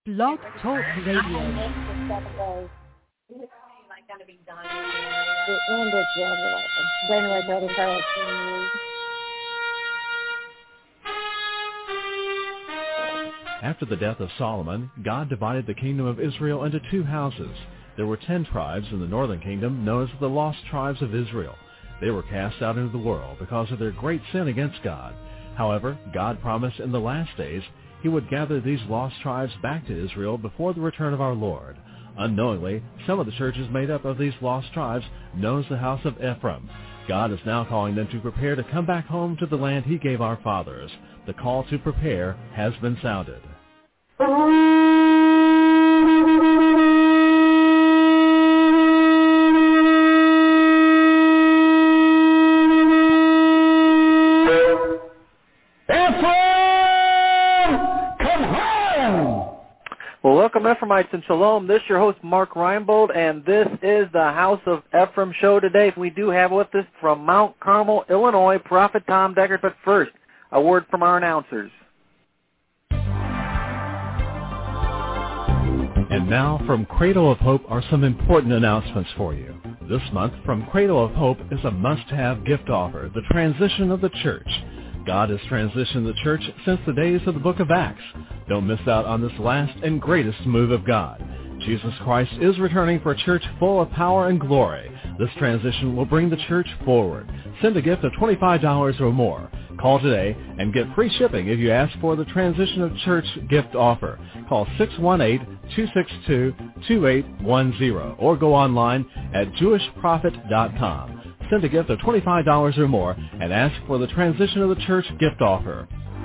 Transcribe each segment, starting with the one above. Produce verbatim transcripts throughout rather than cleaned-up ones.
Blog Talk Radio. The end of January, January thirty-first. After the death of Solomon, God divided the kingdom of Israel into two houses. There were ten tribes in the northern kingdom known as the lost tribes of Israel. They were cast out into the world because of their great sin against God. However, God promised in the last days he would gather these lost tribes back to Israel before the return of our Lord. Unknowingly, some of the churches made up of these lost tribes, known as the house of Ephraim. God is now calling them to prepare to come back home to the land he gave our fathers. The call to prepare has been sounded. Well, welcome, Ephraimites, and Shalom. This is your host, Mark Reinbold, and this is the House of Ephraim show today. We do have with us from Mount Carmel, Illinois, Prophet Tom Deckard. But first, a word from our announcers. And now, from Cradle of Hope are some important announcements for you. This month, from Cradle of Hope is a must-have gift offer, the transition of the church. God has transitioned the church since the days of the book of Acts. Don't miss out on this last and greatest move of God. Jesus Christ is returning for a church full of power and glory. This transition will bring the church forward. Send a gift of twenty-five dollars or more. Call today and get free shipping if you ask for the Transition of Church gift offer. Call six one eight, two six two, two eight one zero or go online at jewish prophet dot com. Send a gift of twenty-five dollars or more and ask for the Transition of the Church gift offer.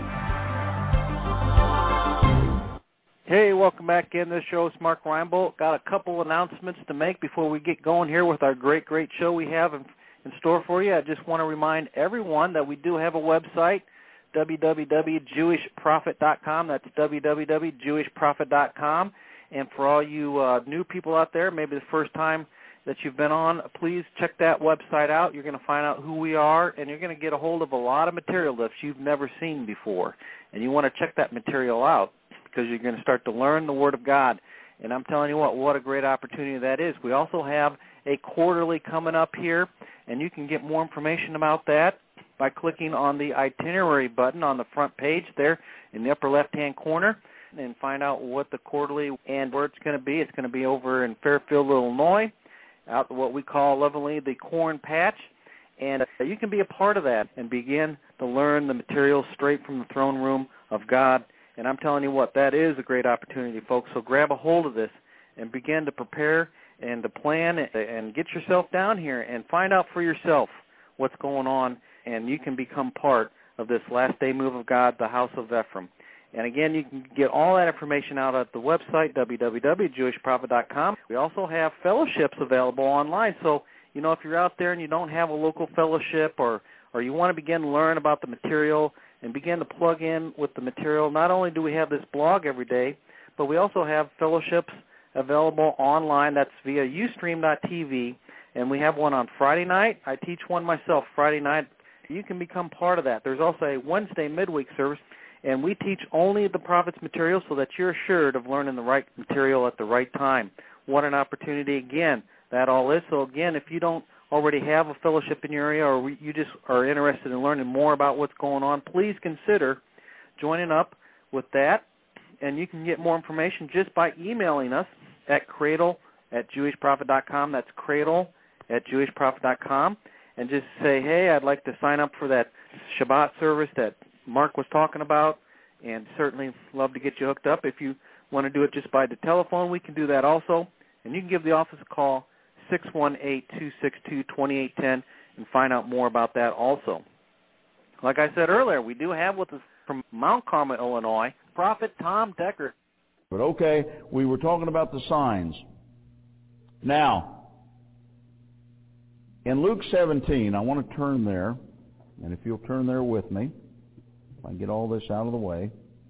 Hey, welcome back in. This show is Mark Reinbold. Got a couple announcements to make before we get going here with our great, great show we have in, in store for you. I just want to remind everyone that we do have a website, w w w dot jewish prophet dot com. That's w w w dot jewish prophet dot com. And for all you uh, new people out there, maybe the first time that you've been on, please check that website out. You're going to find out who we are, and you're going to get a hold of a lot of material that you've never seen before. And you want to check that material out because you're going to start to learn the Word of God. And I'm telling you what, what a great opportunity that is. We also have a quarterly coming up here, and you can get more information about that by clicking on the itinerary button on the front page there in the upper left-hand corner and find out what the quarterly and where it's going to be. It's going to be over in Fairfield, Illinois, out what we call lovingly the Corn Patch, and uh, you can be a part of that and begin to learn the material straight from the throne room of God. And I'm telling you what, that is a great opportunity, folks. So grab a hold of this and begin to prepare and to plan and get yourself down here and find out for yourself what's going on, and you can become part of this last day move of God, the House of Ephraim. And again, you can get all that information out at the website, w w w dot jewish prophet dot com. We also have fellowships available online. So, you know, if you're out there and you don't have a local fellowship or, or you want to begin to learn about the material and begin to plug in with the material, not only do we have this blog every day, but we also have fellowships available online. That's via ustream dot t v. And we have one on Friday night. I teach one myself Friday night. You can become part of that. There's also a Wednesday midweek service. And we teach only the Prophet's material so that you're assured of learning the right material at the right time. What an opportunity, again, that all is. So, again, if you don't already have a fellowship in your area or you just are interested in learning more about what's going on, please consider joining up with that. And you can get more information just by emailing us at cradle at jewish prophet dot com. That's cradle at jewish prophet dot com. And just say, hey, I'd like to sign up for that Shabbat service that Mark was talking about, and certainly love to get you hooked up. If you want to do it just by the telephone, we can do that also. And you can give the office a call, six one eight, two six two, two eight one zero, and find out more about that also. Like I said earlier, we do have with us from Mount Carmel, Illinois, Prophet Tom Deckard. But okay, we were talking about the signs. Now, in Luke seventeen, I want to turn there, and if you'll turn there with me, I get all this out of the way.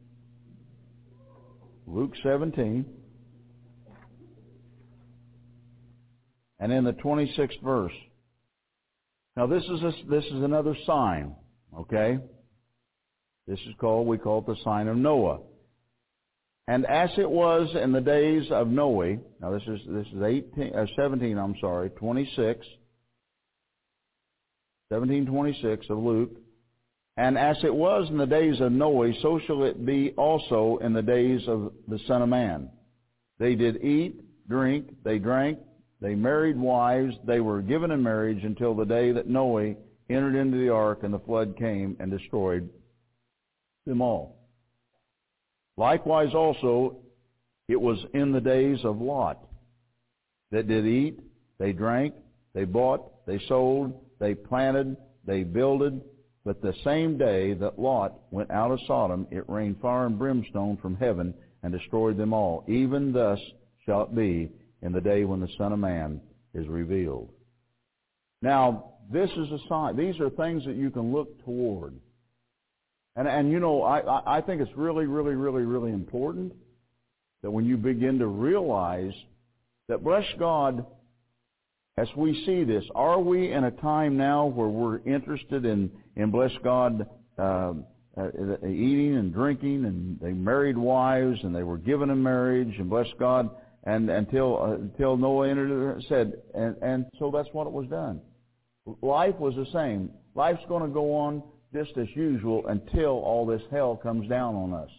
Luke seventeen. And in the twenty-sixth verse. Now this is a, this is another sign, okay? This is called, we call it the sign of Noah. And as it was in the days of Noe, now this is this is eighteen, uh, seventeen, I'm sorry, twenty-six, seventeen twenty-six of Luke. And as it was in the days of Noe, so shall it be also in the days of the Son of Man. They did eat, drink, they drank, they married wives, they were given in marriage until the day that Noe entered into the ark and the flood came and destroyed them all. Likewise also, it was in the days of Lot, that did eat, they drank, they bought, they sold, they planted, they builded. But the same day that Lot went out of Sodom, it rained fire and brimstone from heaven and destroyed them all. Even thus shall it be in the day when the Son of Man is revealed. Now, this is a sign. These are things that you can look toward. And, and you know, I, I think it's really, really, really, really important that when you begin to realize that, bless God, as we see this, are we in a time now where we're interested in, in bless God, uh, uh, eating and drinking, and they married wives, and they were given in marriage, and bless God, and until uh, until Noah entered it, said, and, and so that's what it was done. Life was the same. Life's going to go on just as usual until all this hell comes down on us.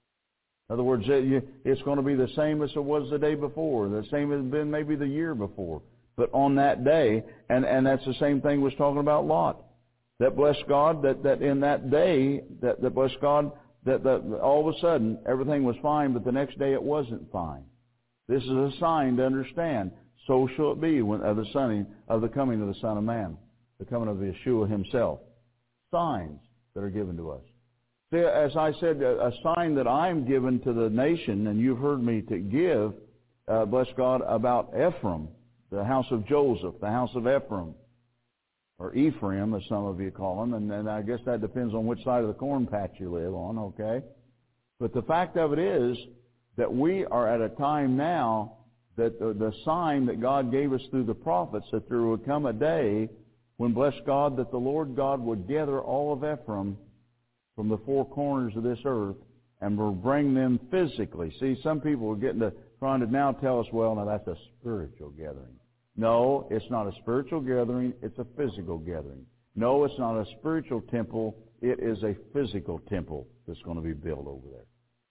In other words, it's going to be the same as it was the day before, the same as it had been maybe the year before. But on that day, and, and that's the same thing was talking about Lot. That bless God, that, that in that day, that, that bless God, that, that all of a sudden everything was fine, but the next day it wasn't fine. This is a sign to understand. So shall it be when of the son of the coming of the Son of Man, the coming of Yeshua himself. Signs that are given to us. See, as I said, a, a sign that I'm given to the nation, and you've heard me to give, uh, bless God, about Ephraim, the house of Joseph, the house of Ephraim, or Ephraim, as some of you call him, and, and I guess that depends on which side of the corn patch you live on, okay? But the fact of it is that we are at a time now that the, the sign that God gave us through the prophets, that there would come a day when, bless God, that the Lord God would gather all of Ephraim from the four corners of this earth and will bring them physically. See, some people are getting to trying to now tell us, well, now that's a spiritual gathering. No, it's not a spiritual gathering. It's a physical gathering. No, it's not a spiritual temple. It is a physical temple that's going to be built over there.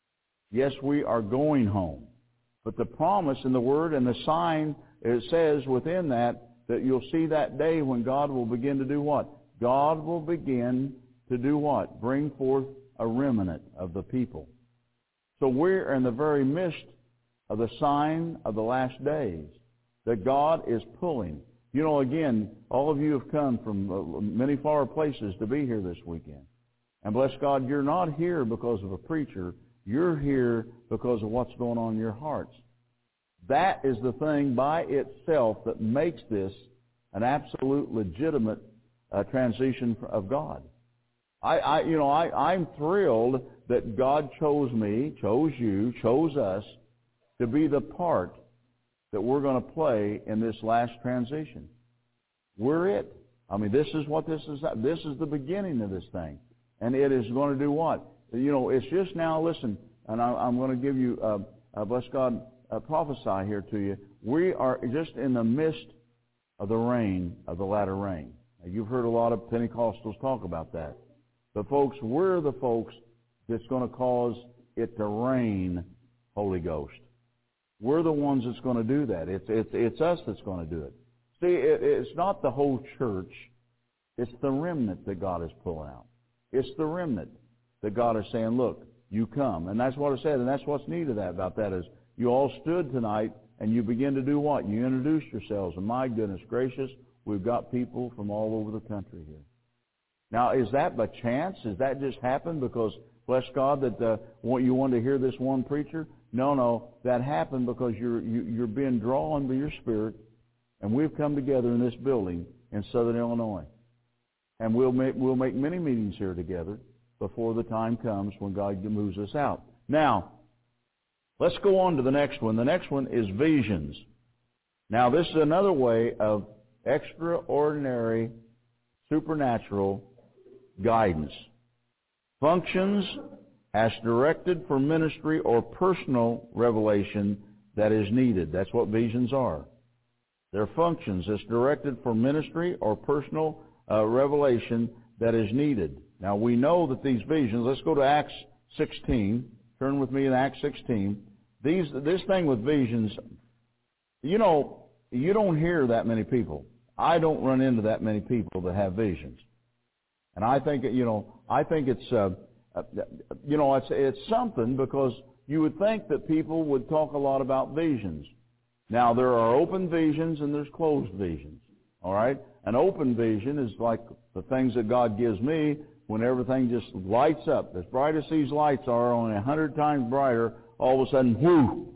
Yes, we are going home. But the promise in the Word and the sign, it says within that, that you'll see that day when God will begin to do what? God will begin to do what? Bring forth a remnant of the people. So we're in the very midst of the sign of the last days that God is pulling. You know, again, all of you have come from many far places to be here this weekend. And bless God, you're not here because of a preacher. You're here because of what's going on in your hearts. That is the thing by itself that makes this an absolute legitimate uh, transition of God. I, I, you know, I, I'm thrilled that God chose me, chose you, chose us to be the part that we're going to play in this last transition. We're it. I mean, this is what this is. This is the beginning of this thing. And it is going to do what? You know, it's just now, listen, and I, I'm going to give you, uh, uh, bless God, uh, prophesy here to you. We are just in the midst of the rain, of the latter rain. Now, you've heard a lot of Pentecostals talk about that. But folks, we're the folks that's going to cause it to rain Holy Ghost. We're the ones that's going to do that. It's, it's, it's us that's going to do it. See, it, it's not the whole church. It's the remnant that God is pulling out. It's the remnant that God is saying, look, you come. And that's what I said, and that's what's neat of that, about that is you all stood tonight and you begin to do what? You introduced yourselves. And my goodness gracious, we've got people from all over the country here. Now, is that by chance? Does that just happen because, bless God, that uh, you wanted to hear this one preacher? No, no, that happened because you're you, you're being drawn by your Spirit, and we've come together in this building in Southern Illinois, and we'll make we'll make many meetings here together before the time comes when God moves us out. Now, let's go on to the next one. The next one is visions. Now, this is another way of extraordinary, supernatural guidance. Functions as directed for ministry or personal revelation that is needed. That's what visions are. They're functions. It's directed for ministry or personal uh, revelation that is needed. Now, we know that these visions, let's go to Acts sixteen. Turn with me in Acts sixteen. These, this thing with visions, you know, you don't hear that many people. I don't run into that many people that have visions. And I think, you know, I think it's, uh, uh, you know, it's, it's something, because you would think that people would talk a lot about visions. Now, there are open visions and there's closed visions, all right? An open vision is like the things that God gives me when everything just lights up. As bright as these lights are, only a hundred times brighter, all of a sudden, whoo,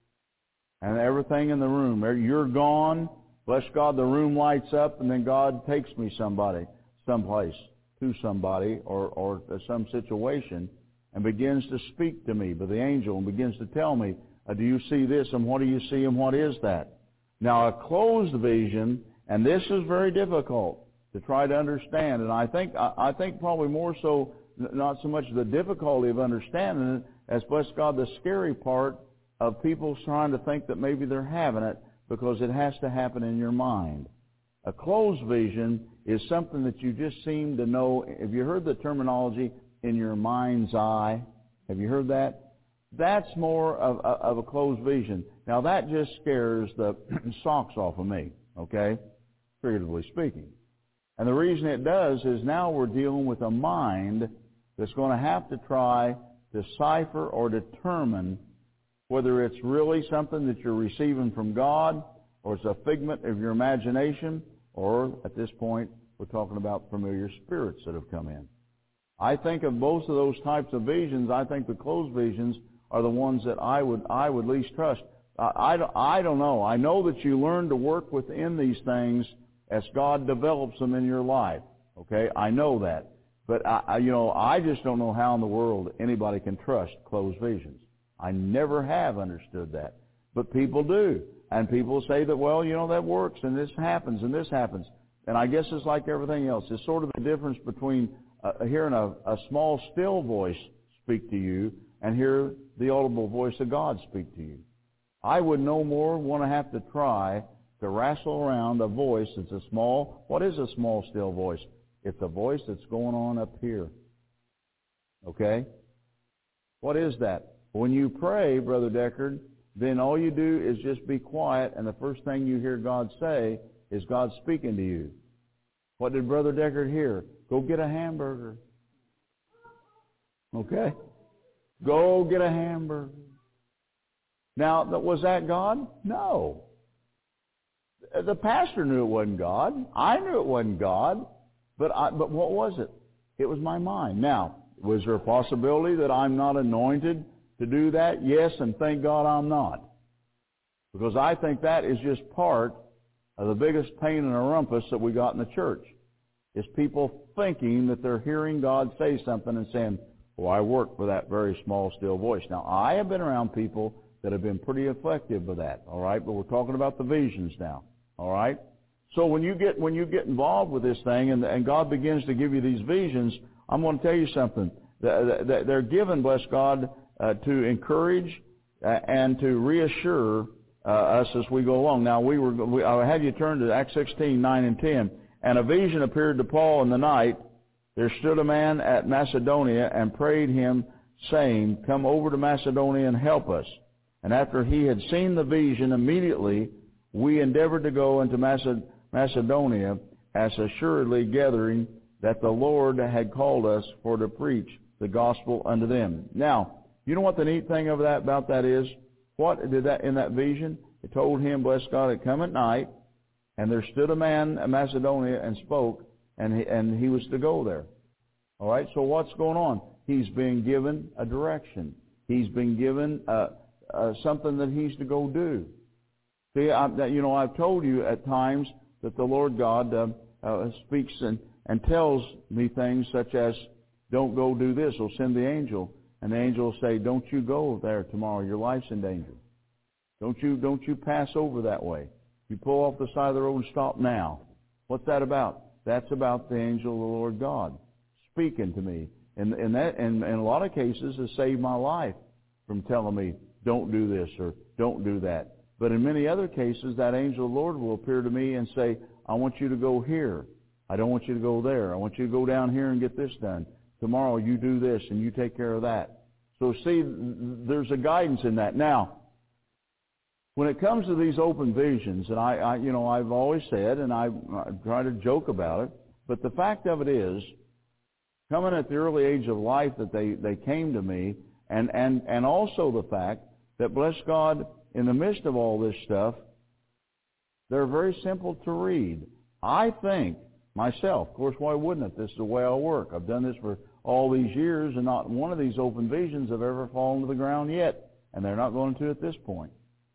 and everything in the room, you're gone. Bless God, the room lights up, and then God takes me somebody, someplace, to somebody, or, or some situation, and begins to speak to me by the angel, and begins to tell me, uh, do you see this, and what do you see, and what is that? Now, a closed vision, and this is very difficult to try to understand, and I think, I, I think probably more so, not so much the difficulty of understanding it, as, bless God, the scary part of people trying to think that maybe they're having it, because it has to happen in your mind. A closed vision is something that you just seem to know. Have you heard the terminology, in your mind's eye? Have you heard that? That's more of, of a closed vision. Now, that just scares the socks off of me, okay, figuratively speaking. And the reason it does is now we're dealing with a mind that's going to have to try to decipher or determine whether it's really something that you're receiving from God, or it's a figment of your imagination, or at this point, we're talking about familiar spirits that have come in. I think of most of those types of visions, I think the closed visions are the ones that I would I would least trust. I, I, I don't know. I know that you learn to work within these things as God develops them in your life. Okay? I know that. But, I, I, you know, I just don't know how in the world anybody can trust closed visions. I never have understood that. But people do. And people say that, well, you know, that works, and this happens, and this happens. And I guess it's like everything else. It's sort of the difference between uh, hearing a, a small, still voice speak to you and hear the audible voice of God speak to you. I would no more want to have to try to wrestle around a voice that's a small, what is a small, still voice? It's a voice that's going on up here. Okay? What is that? When you pray, Brother Deckard, then all you do is just be quiet, and the first thing you hear God say is God speaking to you. What did Brother Deckard hear? Go get a hamburger. Okay? Go get a hamburger. Now, was that God? No. The pastor knew it wasn't God. I knew it wasn't God. But I, but what was it? It was my mind. Now, was there a possibility that I'm not anointed to do that? Yes, and thank God I'm not. Because I think that is just part of the biggest pain in the rumpus that we got in the church, is people thinking that they're hearing God say something and saying, well, I work for that very small, still voice. Now, I have been around people that have been pretty effective with that, all right? But we're talking about the visions now, all right? So when you get when you get involved with this thing and, and God begins to give you these visions, I'm going to tell you something. They're given, bless God, uh, to encourage uh, and to reassure uh, us as we go along. Now, we were we, I had you turn to Acts sixteen, nine and ten. And a vision appeared to Paul in the night. There stood a man at Macedonia and prayed him, saying, come over to Macedonia and help us. And after he had seen the vision, immediately we endeavored to go into Macedonia, as assuredly gathering that the Lord had called us for to preach the gospel unto them. Now, you know what the neat thing of that about that is? What did that in that vision? It told him, bless God, it come at night, and there stood a man in Macedonia and spoke, and he, and he was to go there. All right, so what's going on? He's being given a direction. He's been given uh, uh, something that he's to go do. See, I, you know, I've told you at times that the Lord God uh, uh, speaks and, and tells me things such as, don't go do this, or send the angel. And the angel will say, don't you go there tomorrow, your life's in danger. Don't you, don't you pass over that way. You pull off the side of the road and stop now. What's that about? That's about the angel of the Lord God speaking to me And, and that, and in a lot of cases, has saved my life from telling me, don't do this or don't do that. But in many other cases, that angel of the Lord will appear to me and say, I want you to go here. I don't want you to go there. I want you to go down here and get this done. Tomorrow you do this and you take care of that. So see, there's a guidance in that. Now, when it comes to these open visions, and I, I you know, I've always said, and I, I try to joke about it, but the fact of it is, coming at the early age of life that they, they came to me, and, and, and also the fact that, bless God, in the midst of all this stuff, they're very simple to read. I think, myself, of course, why wouldn't it? This is the way I work. I've done this for all these years, and not one of these open visions have ever fallen to the ground yet, and they're not going to at this point.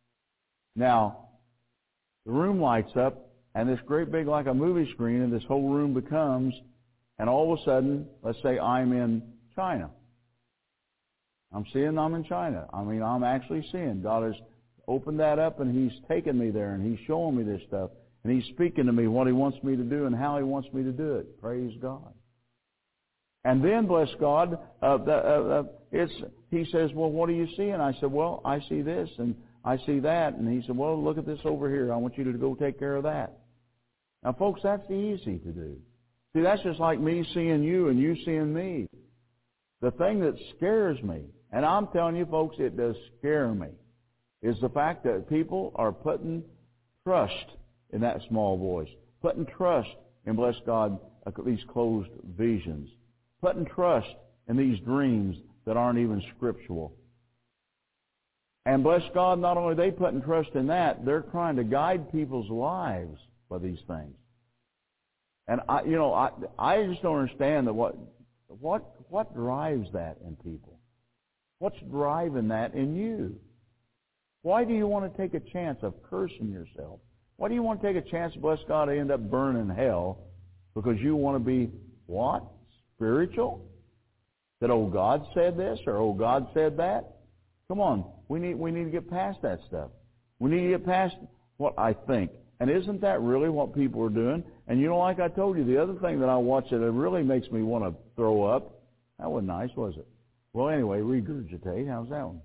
Now, the room lights up, and this great big, like a movie screen, and this whole room becomes, and all of a sudden, let's say I'm in China. I'm seeing I'm in China. I mean, I'm actually seeing. God has opened that up, and He's taken me there, and He's showing me this stuff, and He's speaking to me what He wants me to do and how He wants me to do it. Praise God. And then, bless God, uh, the, uh, uh, it's, He says, well, what do you see? And I said, well, I see this, and I see that. And He said, well, look at this over here. I want you to go take care of that. Now, folks, that's easy to do. See, that's just like me seeing you and you seeing me. The thing that scares me, and I'm telling you, folks, it does scare me, is the fact that people are putting trust in that small voice, putting trust in, bless God, these closed visions, putting trust in these dreams that aren't even scriptural. And bless God, not only are they putting trust in that, they're trying to guide people's lives by these things. And I, you know, I, I just don't understand that what, what, what drives that in people. What's driving that in you? Why do you want to take a chance of cursing yourself? Why do you want to take a chance, bless God, to end up burning in hell? Because you want to be what? Spiritual? That, oh, God said this, or oh, God said that? Come on, we need we need to get past that stuff. We need to get past what I think. And isn't that really what people are doing? And you know, like I told you, the other thing that I watch that it really makes me want to throw up, that wasn't nice, was it? Well, anyway, regurgitate. How's that one?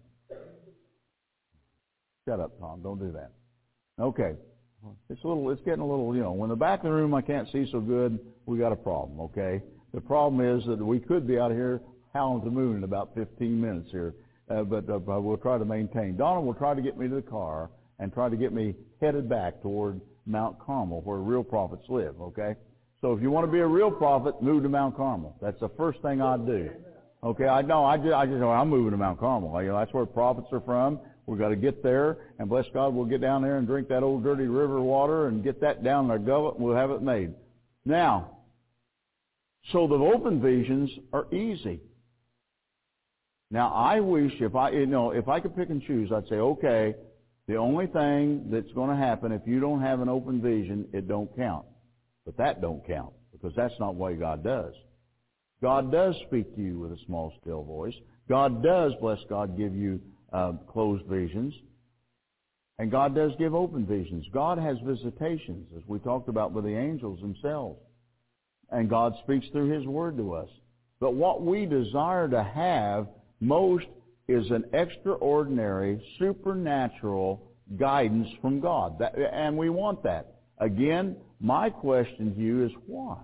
Shut up, Tom. Don't do that. Okay. It's a little, it's getting a little, you know, when the back of the room I can't see so good, we got a problem, okay? The problem is that we could be out here howling to the moon in about fifteen minutes here, uh, but, uh, but we'll try to maintain. Donna will try to get me to the car and try to get me headed back toward Mount Carmel, where real prophets live, okay? So if you want to be a real prophet, move to Mount Carmel. That's the first thing I'd do. Okay, I know, I just, I just know I'm moving to Mount Carmel. You know, that's where prophets are from. We've got to get there, and bless God, we'll get down there and drink that old dirty river water and get that down in our gullet, and we'll have it made. Now, so the open visions are easy. Now, I wish if I, you know, if I could pick and choose, I'd say, okay, the only thing that's going to happen if you don't have an open vision, it don't count. But that don't count, because that's not what God does. God does speak to you with a small, still voice. God does, bless God, give you uh, closed visions. And God does give open visions. God has visitations, as we talked about with the angels themselves. And God speaks through His Word to us. But what we desire to have most is an extraordinary, supernatural guidance from God. That, and we want that. Again, my question to you is why?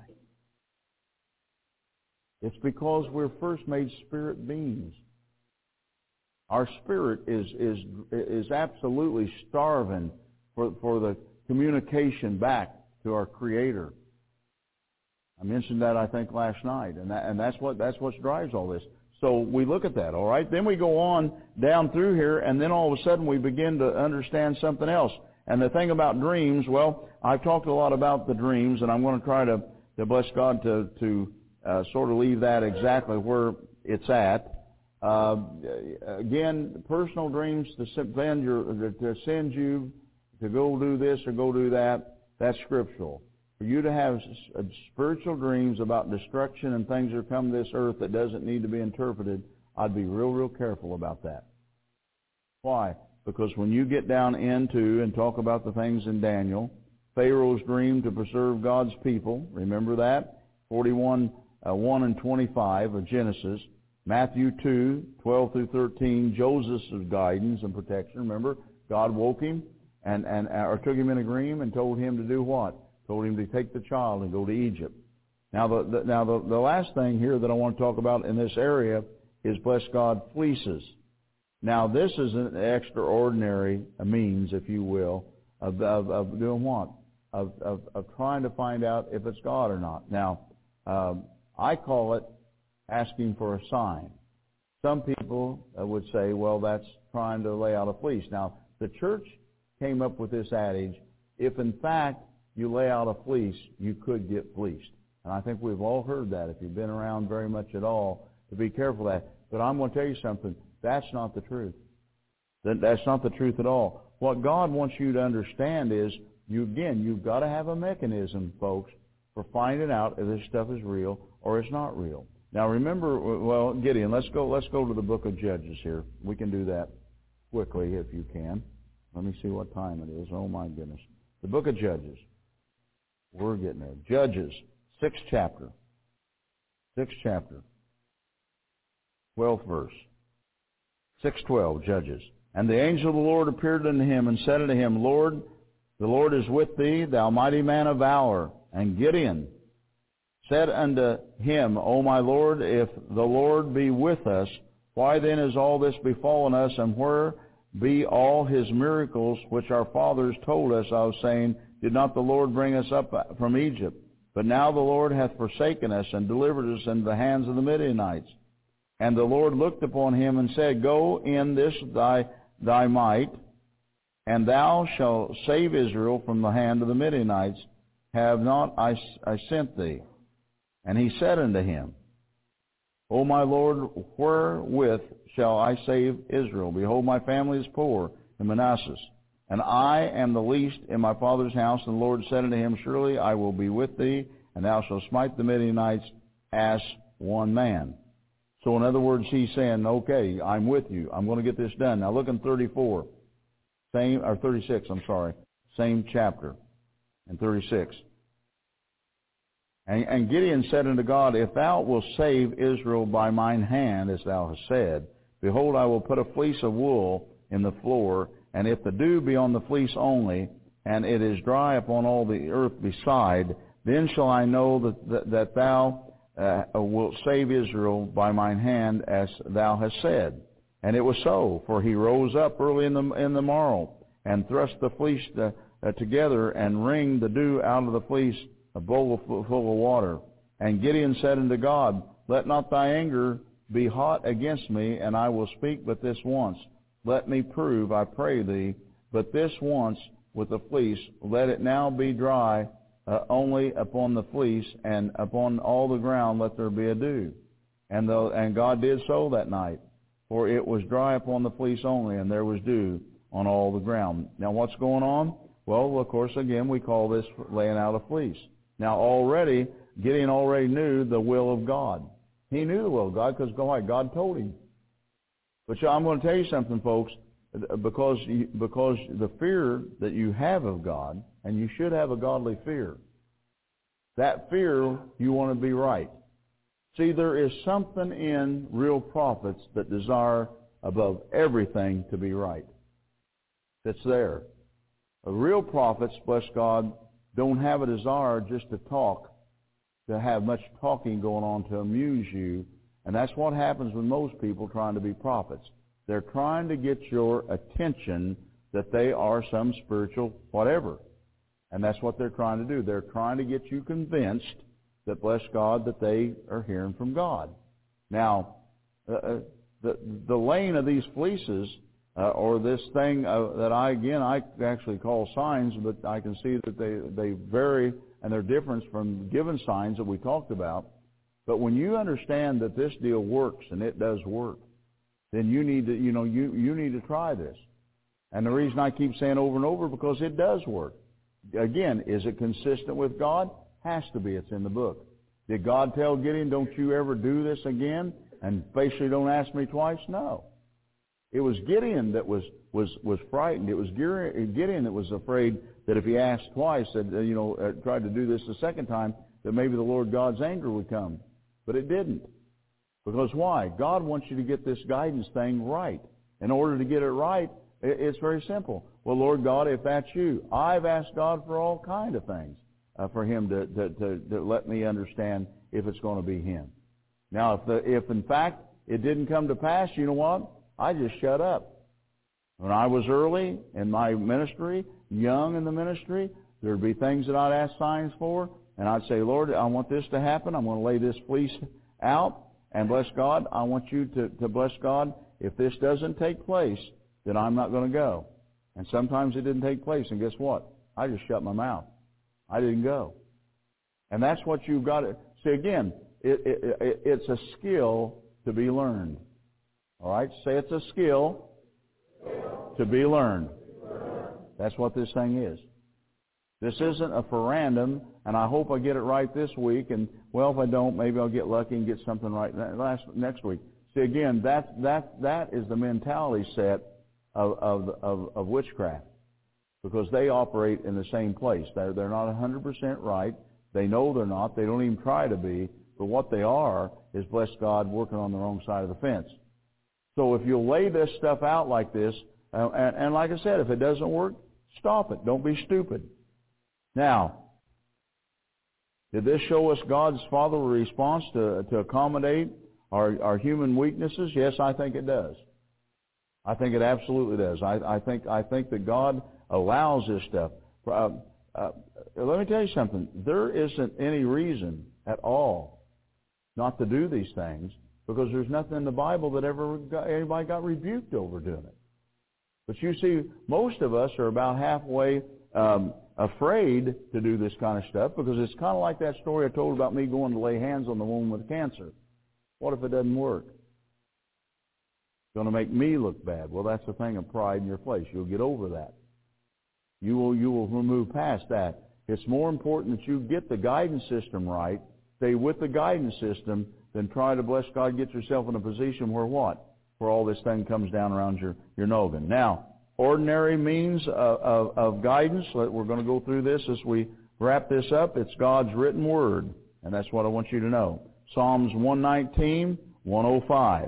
It's because we're first made spirit beings. Our spirit is is is absolutely starving for, for the communication back to our Creator. I mentioned that, I think, last night, and that, and that's what that's what drives all this. So we look at that, all right? Then we go on down through here, and then all of a sudden we begin to understand something else. And the thing about dreams, well, I've talked a lot about the dreams, and I'm going to try to, to bless God to to uh, sort of leave that exactly where it's at. Uh, again, personal dreams to send, your, to send you to go do this or go do that, that's scriptural. For you to have spiritual dreams about destruction and things that are coming to this earth that doesn't need to be interpreted, I'd be real, real careful about that. Why? Because when you get down into and talk about the things in Daniel, Pharaoh's dream to preserve God's people, remember that? forty-one uh, one and twenty-five of Genesis, Matthew two, twelve through thirteen, Joseph's guidance and protection. Remember, God woke him and, and or took him in a dream and told him to do what? Told him to take the child and go to Egypt. Now, the, the, now the, the last thing here that I want to talk about in this area is, bless God, fleeces. Now, this is an extraordinary means, if you will, of, of, of doing what? Of, of, of trying to find out if it's God or not. Now, um, I call it asking for a sign. Some people uh, would say, well, that's trying to lay out a fleece. Now, the church came up with this adage, if in fact you lay out a fleece, you could get fleeced. And I think we've all heard that, if you've been around very much at all, to be careful of that. But I'm going to tell you something. That's not the truth. That's not the truth at all. What God wants you to understand is, you again, you've got to have a mechanism, folks, for finding out if this stuff is real or it's not real. Now remember, well, Gideon, let's go, let's go to the book of Judges here. We can do that quickly if you can. Let me see what time it is. Oh my goodness. The book of Judges. We're getting there. Judges. Sixth chapter. Sixth chapter. Twelfth verse. Six twelve, Judges. And the angel of the Lord appeared unto him and said unto him, Lord, the Lord is with thee, thou mighty man of valor. And Gideon said unto him, O my Lord, if the Lord be with us, why then is all this befallen us, and where be all his miracles which our fathers told us of, saying, did not the Lord bring us up from Egypt? But now the Lord hath forsaken us and delivered us into the hands of the Midianites. And the Lord looked upon him and said, Go in this thy thy might, and thou shalt save Israel from the hand of the Midianites. Have not I, I sent thee? And he said unto him, O my Lord, wherewith shall I save Israel? Behold, my family is poor in Manasseh, and I am the least in my father's house. And the Lord said unto him, Surely I will be with thee, and thou shalt smite the Midianites as one man. So in other words, he's saying, okay, I'm with you. I'm going to get this done. Now look in thirty-four, same, or thirty-six, I'm sorry, same chapter, in thirty-six. And, and Gideon said unto God, If thou wilt save Israel by mine hand, as thou hast said, behold, I will put a fleece of wool in the floor, and if the dew be on the fleece only, and it is dry upon all the earth beside, then shall I know that, that, that thou uh, wilt save Israel by mine hand, as thou hast said. And it was so, for he rose up early in the in the morrow, and thrust the fleece to, uh, together, and wringed the dew out of the fleece, a bowl full of water. And Gideon said unto God, Let not thy anger be hot against me, and I will speak but this once. Let me prove, I pray thee, but this once with the fleece. Let it now be dry uh, only upon the fleece, and upon all the ground let there be a dew. And, the, and God did so that night, for it was dry upon the fleece only, and there was dew on all the ground. Now what's going on? Well, of course, again, we call this laying out a fleece. Now already, Gideon already knew the will of God. He knew the will of God because God, God told him. But I'm going to tell you something, folks, because you, because the fear that you have of God, and you should have a godly fear, that fear, you want to be right. See, there is something in real prophets that desire above everything to be right. That's there. Real prophets, bless God, don't have a desire just to talk, to have much talking going on to amuse you. And that's what happens with most people trying to be prophets. They're trying to get your attention that they are some spiritual whatever. And that's what they're trying to do. They're trying to get you convinced that, bless God, that they are hearing from God. Now, uh, the, the laying of these fleeces, uh, or this thing uh, that I, again, I actually call signs, but I can see that they, they vary and they're different from given signs that we talked about. But when you understand that this deal works, and it does work, then you need to, you know, you, you need to try this. And the reason I keep saying over and over, because it does work. Again, is it consistent with God? Has to be. It's in the book. Did God tell Gideon, don't you ever do this again? And basically don't ask me twice? No. It was Gideon that was, was, was frightened. It was Gideon that was afraid that if he asked twice, that, you know, uh, tried to do this the second time, that maybe the Lord God's anger would come. But it didn't. Because why? God wants you to get this guidance thing right. In order to get it right, it's very simple. Well, Lord God, if that's you, I've asked God for all kind of things uh, for Him to, to, to, to let me understand if it's going to be Him. Now, if, the, if in fact it didn't come to pass, you know what? I just shut up. When I was early in my ministry, young in the ministry, there would be things that I'd ask signs for, and I'd say, Lord, I want this to happen. I'm going to lay this fleece out, and bless God, I want you to, to bless God. If this doesn't take place, then I'm not going to go. And sometimes it didn't take place, and guess what? I just shut my mouth. I didn't go. And that's what you've got to see. Again, it, it, it, it's a skill to be learned. All right? Say it's a skill to be learned. That's what this thing is. This isn't a for random, and I hope I get it right this week, and, well, if I don't, maybe I'll get lucky and get something right last, next week. See, again, that, that, that is the mentality set of, of, of, of witchcraft, because they operate in the same place. They're, they're not one hundred percent right. They know they're not. They don't even try to be. But what they are is, bless God, working on the wrong side of the fence. So if you'll lay this stuff out like this, uh, and, and like I said, if it doesn't work, stop it. Don't be stupid. Now, did this show us God's fatherly response to, to accommodate our, our human weaknesses? Yes, I think it does. I think it absolutely does. I, I think I think that God allows this stuff. Uh, uh, let me tell you something. There isn't any reason at all not to do these things, because there's nothing in the Bible that ever got, anybody got rebuked over doing it. But you see, most of us are about halfway um, afraid to do this kind of stuff, because it's kind of like that story I told about me going to lay hands on the woman with cancer. What if it doesn't work? It's going to make me look bad. Well, that's the thing of pride in your place. You'll get over that. You will, you will move past that. It's more important that you get the guidance system right, stay with the guidance system, than try to, bless God, get yourself in a position where what? Where all this thing comes down around your, your noggin. Now, ordinary means of, of, of guidance, we're going to go through this as we wrap this up. It's God's written word, and that's what I want you to know. Psalms one nineteen, one oh five.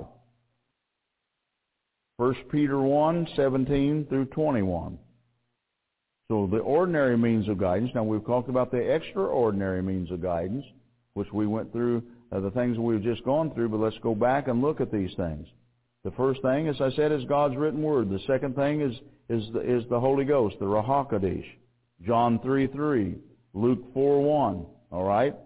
First Peter one, seventeen through twenty-one. So the ordinary means of guidance. Now, we've talked about the extraordinary means of guidance, which we went through, uh, the things that we've just gone through, but let's go back and look at these things. The first thing, as I said, is God's written word. The second thing is is the, is the Holy Ghost, the Ruach HaKodesh. John three three, Luke four one, all right?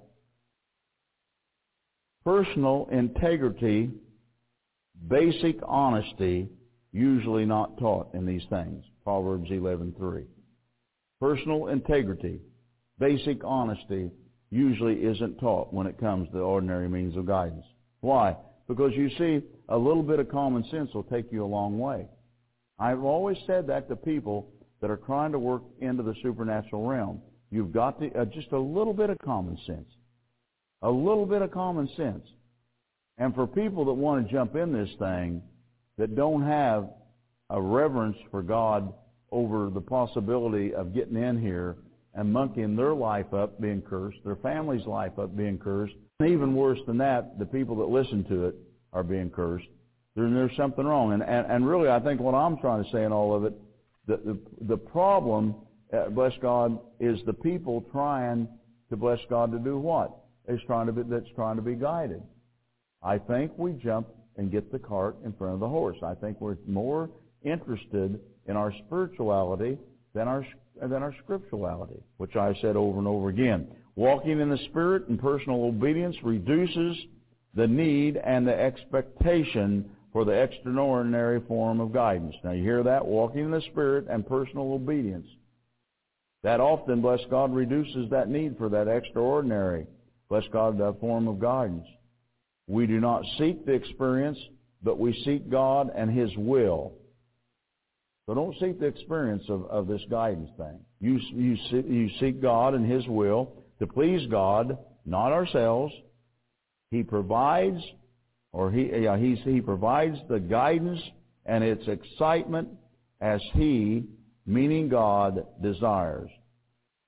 Personal integrity, basic honesty, usually not taught in these things. Proverbs eleven three. Personal integrity, basic honesty, usually isn't taught when it comes to the ordinary means of guidance. Why? Because you see, a little bit of common sense will take you a long way. I've always said that to people that are trying to work into the supernatural realm. You've got to, uh, just a little bit of common sense. A little bit of common sense. And for people that want to jump in this thing, that don't have a reverence for God over the possibility of getting in here and monkeying their life up being cursed, their family's life up being cursed, and even worse than that, the people that listen to it are being cursed, then there's something wrong. And, and, and really, I think what I'm trying to say in all of it, the, the, the problem, uh, bless God, is the people trying to bless God to do what? Is trying to be, that's trying to be guided. I think we jump and get the cart in front of the horse. I think we're more interested in our spirituality than our than our scripturality, which I said over and over again. Walking in the Spirit and personal obedience reduces the need and the expectation for the extraordinary form of guidance. Now you hear that? Walking in the Spirit and personal obedience. That often, bless God, reduces that need for that extraordinary, bless God, that form of guidance. We do not seek the experience, but we seek God and His will. So don't seek the experience of, of this guidance thing. You, you, you seek God and His will to please God, not ourselves. He provides, or He, yeah, he's, He provides the guidance and its excitement as He, meaning God, desires.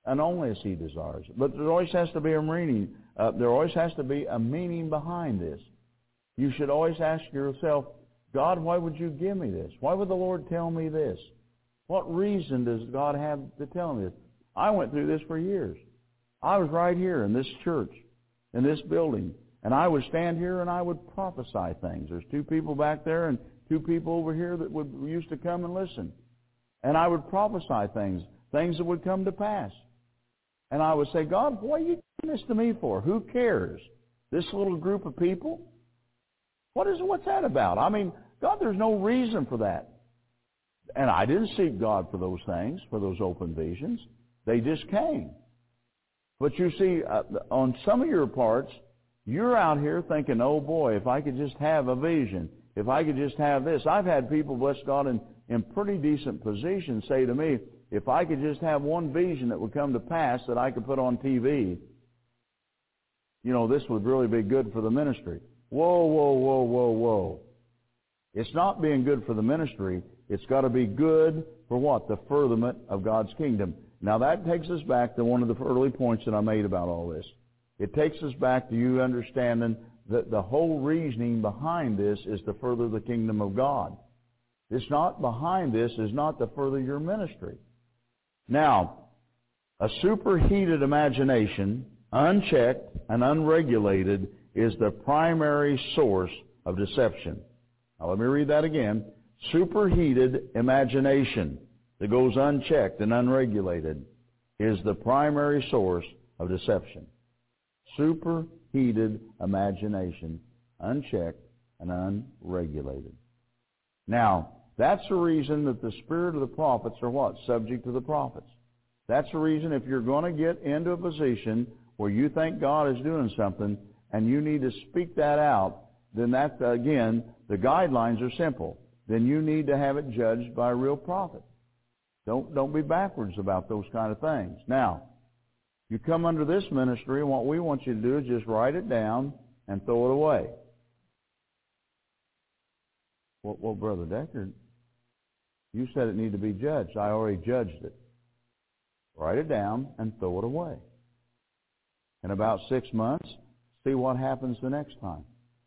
and only as He desires it. But there always has to be a meaning. Uh, there always has to be a meaning behind this. You should always ask yourself, God, why would you give me this? Why would the Lord tell me this? What reason does God have to tell me this? I went through this for years. I was right here in this church, in this building, and I would stand here and I would prophesy things. There's two people back there and two people over here that would used to come and listen. And I would prophesy things, things that would come to pass. And I would say, God, what are you doing this to me for? Who cares? This little group of people? What is, what's that about? I mean, God, there's no reason for that. And I didn't seek God for those things, for those open visions. They just came. But you see, uh, on some of your parts, you're out here thinking, oh boy, if I could just have a vision, if I could just have this. I've had people, bless God, in, in pretty decent positions say to me, if I could just have one vision that would come to pass that I could put on T V, you know, this would really be good for the ministry. Whoa, whoa, whoa, whoa, whoa. It's not being good for the ministry. It's got to be good for what? The furtherment of God's kingdom. Now that takes us back to one of the early points that I made about all this. It takes us back to you understanding that the whole reasoning behind this is to further the kingdom of God. It's not behind this is not to further your ministry. Now, a superheated imagination, unchecked and unregulated, is the primary source of deception. Now let me read that again. Superheated imagination that goes unchecked and unregulated is the primary source of deception. Superheated imagination, unchecked and unregulated. Now, that's the reason that the spirit of the prophets are what? Subject to the prophets. That's the reason if you're going to get into a position where you think God is doing something and you need to speak that out, then that, again, the guidelines are simple. Then you need to have it judged by a real prophet. Don't, don't be backwards about those kind of things. Now, you come under this ministry, and what we want you to do is just write it down and throw it away. Well, well Brother Decker, you said it needed to be judged. I already judged it. Write it down and throw it away. In about six months, see what happens the next time.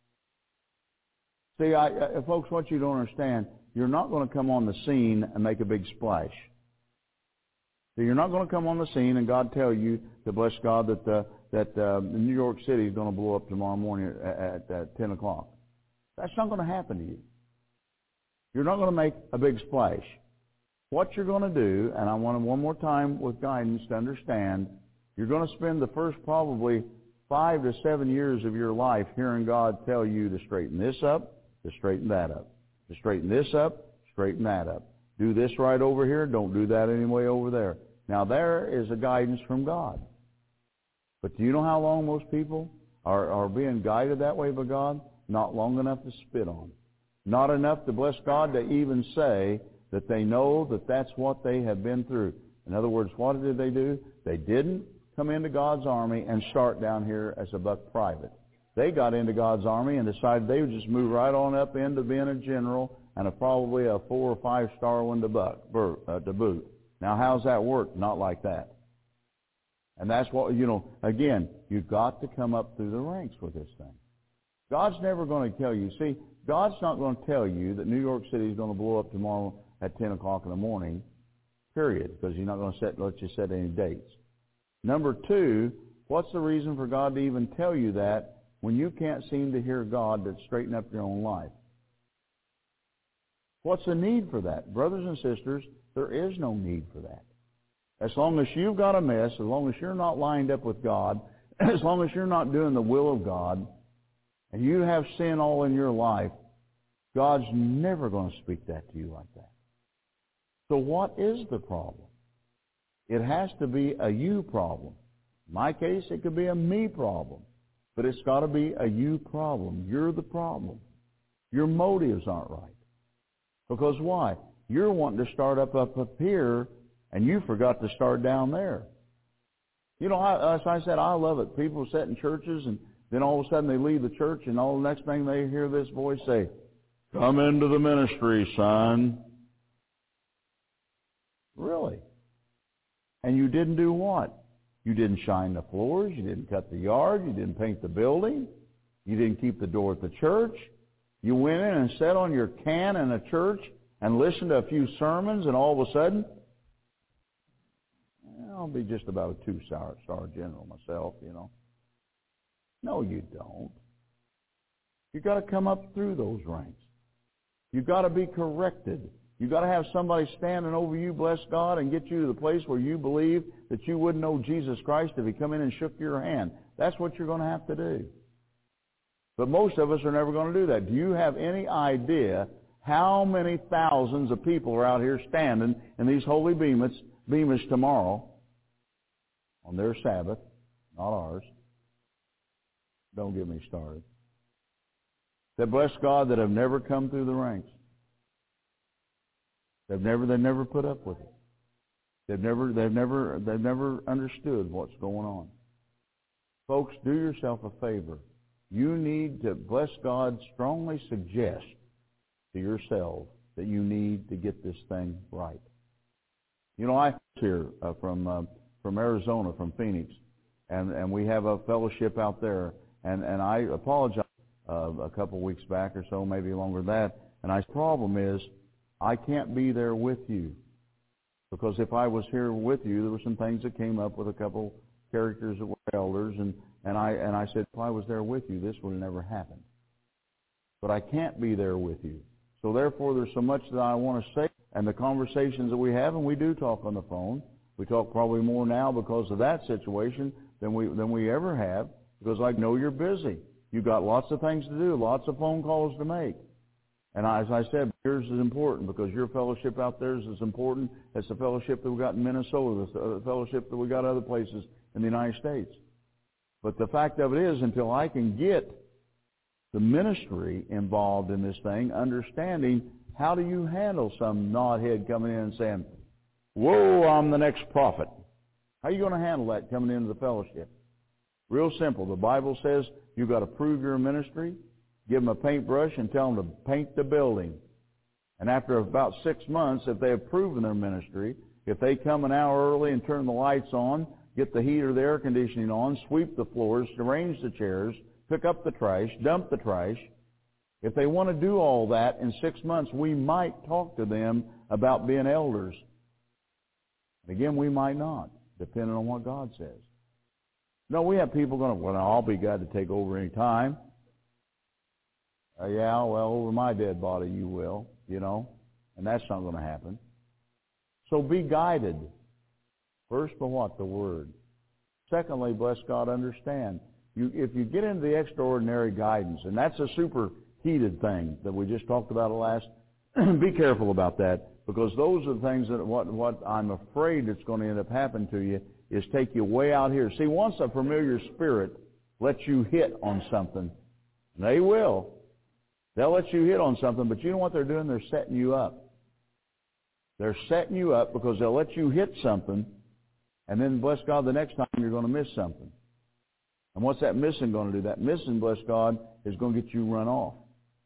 See, I, I, folks, what you don't understand, you're not going to come on the scene and make a big splash. So you're not going to come on the scene and God tell you to bless God that uh, that uh, New York City is going to blow up tomorrow morning at, at, at ten o'clock. That's not going to happen to you. You're not going to make a big splash. What you're going to do, and I want to one more time with guidance to understand, you're going to spend the first probably five to seven years of your life hearing God tell you to straighten this up, to straighten that up, to straighten this up, straighten that up. Do this right over here, don't do that anyway over there. Now there is a guidance from God. But do you know how long most people are, are being guided that way by God? Not long enough to spit on. Not enough to bless God to even say that they know that that's what they have been through. In other words, what did they do? They didn't come into God's army and start down here as a buck private. They got into God's army and decided they would just move right on up into being a general and a, probably a four or five star one to, buck, uh, to boot. Now, how's that work? Not like that. And that's what, you know, again, you've got to come up through the ranks with this thing. God's never going to tell you. See, God's not going to tell you that New York City is going to blow up tomorrow at ten o'clock in the morning, period, because He's not going to set, let you set any dates. Number two, what's the reason for God to even tell you that when you can't seem to hear God to straighten up your own life? What's the need for that? Brothers and sisters, there is no need for that. As long as you've got a mess, as long as you're not lined up with God, as long as you're not doing the will of God, and you have sin all in your life, God's never going to speak that to you like that. So what is the problem? It has to be a you problem. In my case, it could be a me problem. But it's got to be a you problem. You're the problem. Your motives aren't right. Because why? You're wanting to start up up, up here, and you forgot to start down there. You know, I, as I said, I love it. People sit in churches, and then all of a sudden they leave the church, and all the next thing they hear this voice say, "Come into the ministry, son." Really? And you didn't do what? You didn't shine the floors. You didn't cut the yard. You didn't paint the building. You didn't keep the door at the church. You went in and sat on your can in a church and listened to a few sermons, and all of a sudden, I'll be just about a two-star star general myself, you know. No, you don't. You've got to come up through those ranks. You've got to be corrected. You've got to have somebody standing over you, bless God, and get you to the place where you believe that you wouldn't know Jesus Christ if He come in and shook your hand. That's what you're going to have to do. But most of us are never going to do that. Do you have any idea how many thousands of people are out here standing in these holy bemis, bemis tomorrow on their Sabbath, not ours? Don't get me started. That bless God that have never come through the ranks. They've never, they've never put up with it. They've never, they've never, they've never understood what's going on. Folks, do yourself a favor. You need to, bless God, strongly suggest to yourself that you need to get this thing right. You know, I was here uh, from uh, from Arizona, from Phoenix, and and we have a fellowship out there, and and I apologize uh, a couple weeks back or so, maybe longer than that, and I problem is I can't be there with you, because if I was here with you, there were some things that came up with a couple characters that were elders, and and I and I said if I was there with you, this would have never happened. But I can't be there with you. So therefore, there's so much that I want to say, and the conversations that we have, and we do talk on the phone. We talk probably more now because of that situation than we than we ever have, because I know you're busy. You've got lots of things to do, lots of phone calls to make. And as I said, yours is important because your fellowship out there is as important as the fellowship that we got in Minnesota, the fellowship that we got other places in the United States. But the fact of it is, until I can get the ministry involved in this thing, understanding how do you handle some nodhead coming in and saying, whoa, I'm the next prophet. How are you going to handle that coming into the fellowship? Real simple. The Bible says you've got to prove your ministry, give them a paintbrush, and tell them to paint the building. And after about six months, if they have proven their ministry, if they come an hour early and turn the lights on, get the heat or the air conditioning on, sweep the floors, arrange the chairs, pick up the trash, dump the trash. If they want to do all that in six months, we might talk to them about being elders. And again, we might not, depending on what God says. No, we have people going, well, I'll be glad to take over any time. Uh, yeah, well, over my dead body you will, you know, and that's not going to happen. So be guided. First, by what? The Word. Secondly, bless God, understand. You, if you get into the extraordinary guidance, and that's a superheated thing that we just talked about last, be careful about that, because those are the things that what, what I'm afraid that's going to end up happening to you is take you way out here. See, once a familiar spirit lets you hit on something, they will. They'll let you hit on something, but you know what they're doing? They're setting you up. They're setting you up because they'll let you hit something, and then, bless God, the next time you're going to miss something. And what's that missing going to do? That missing, bless God, is going to get you run off.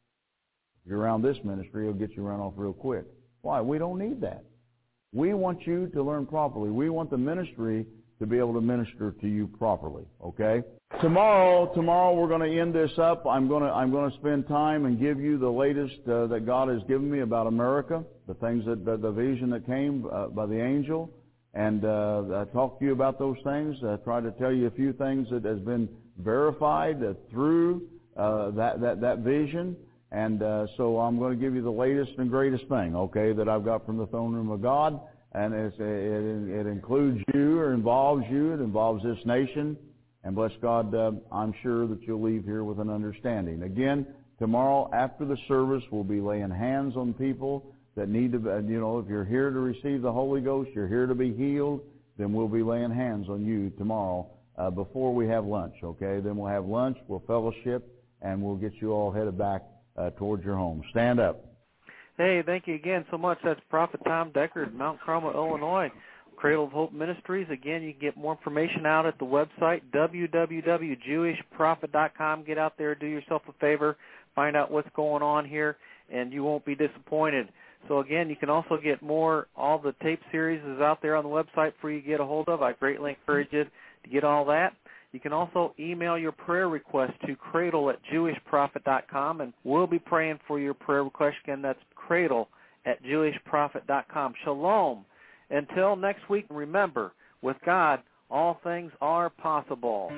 If you're around this ministry, it'll get you run off real quick. Why? We don't need that. We want you to learn properly. We want the ministry to be able to minister to you properly, okay? Tomorrow, tomorrow we're going to end this up. I'm going to, I'm going to spend time and give you the latest uh, that God has given me about America, the things that, the, the vision that came uh, by the angel, and uh, I talk to you about those things. I try to tell you a few things that has been verified uh, through uh, that, that, that vision. And uh, so I'm going to give you the latest and greatest thing, okay, that I've got from the throne room of God. And it's, it, it includes you or involves you. It involves this nation. And bless God, uh, I'm sure that you'll leave here with an understanding. Again, tomorrow after the service, we'll be laying hands on people that need to, you know, if you're here to receive the Holy Ghost, you're here to be healed, then we'll be laying hands on you tomorrow uh, before we have lunch, okay? Then we'll have lunch, we'll fellowship, and we'll get you all headed back uh, towards your home. Stand up. Hey, thank you again so much. That's Prophet Tom Deckard, Mount Carmel, Illinois, Cradle of Hope Ministries. Again, you can get more information out at the website, w w w dot jewish prophet dot com. Get out there, do yourself a favor, find out what's going on here, and you won't be disappointed. So, again, you can also get more. All the tape series is out there on the website for you to get a hold of. I greatly encourage you to get all that. You can also email your prayer request to cradle at jewish prophet dot com, and we'll be praying for your prayer request. Again, that's cradle at jewish prophet dot com. Shalom. Until next week, remember, with God, all things are possible.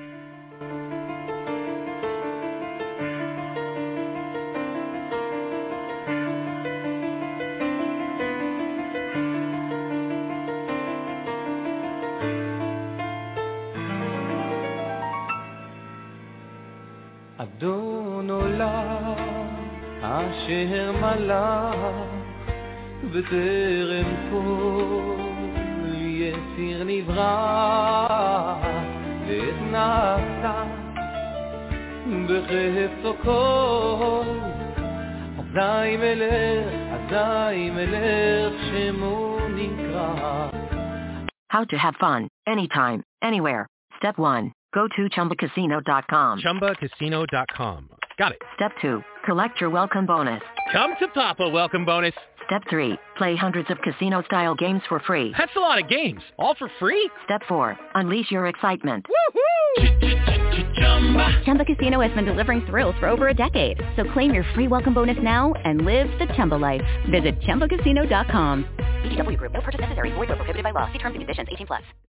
אדון עולם אשר מלך בטרם כל יציר נברא ואת נעשה בחפצו כל אזי מלך אזי מלך שמו נקרא. How to have fun anytime, anywhere. Step one. Go to chumba casino dot com. chumba casino dot com. Got it. Step two. Collect your welcome bonus. Come to Papa welcome bonus. Step three. Play hundreds of casino-style games for free. That's a lot of games. All for free? Step four. Unleash your excitement. Woohoo! Chumba Casino has been delivering thrills for over a decade. So claim your free welcome bonus now and live the Chumba life. Visit chumba casino dot com. V G W Group. No purchase necessary. Void where prohibited by law. See terms and conditions. eighteen plus.